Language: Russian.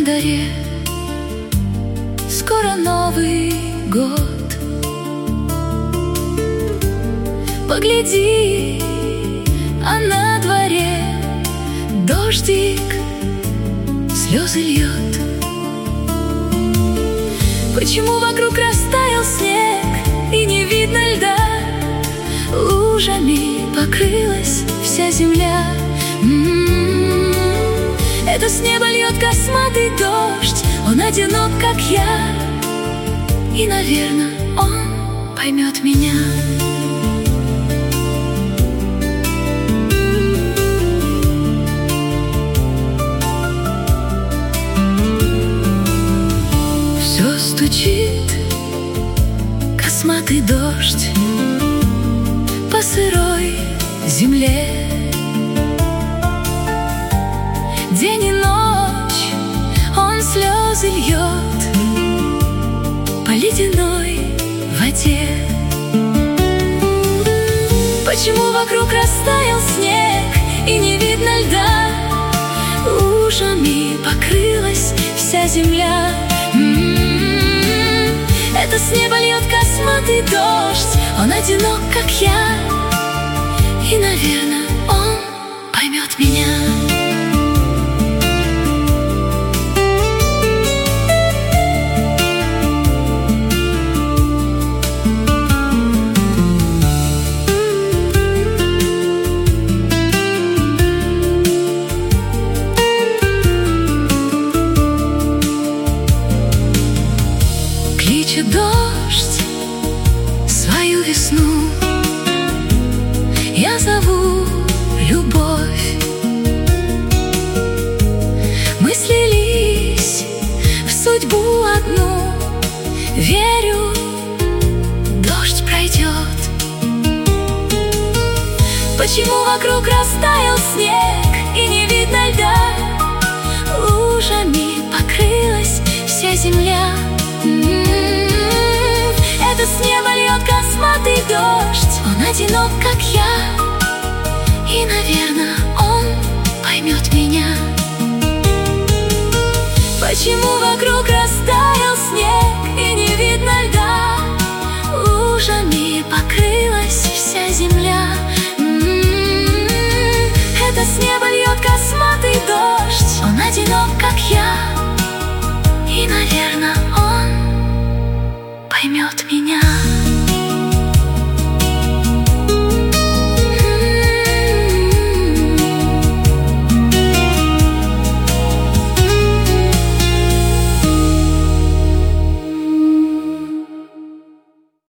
календаре скоро Новый год. Погляди, а на дворе дождик слезы льет. Почему вокруг растаял снег и не видно льда? Лужами покрылась вся земля. Это с неба льет косматый дождь. Он одинок, как я, и, наверное, он поймет меня. Все стучит косматый дождь по сырой земле. День и ночь он слезы льет по ледяной воде. Почему вокруг растаял снег и не видно льда? Лужами покрылась вся земля. Это с неба льет косматый дождь. Он одинок, как я, и, наверное, он поймет меня. Кличет дождь свою весну, я зову любовь. Мы слились в судьбу одну. Верю, дождь пройдет. Почему вокруг растаял снег и не видно льда? Лужами покрылась вся земля. Это с неба льет косматый дождь. Он одинок, как я, и, наверное, он поймет меня. Почему вокруг растаял снег и не видно льда? Лужами покрылась вся земля. Это с неба льет косматый дождь. Он одинок, как я, и, наверное, он поймет меня.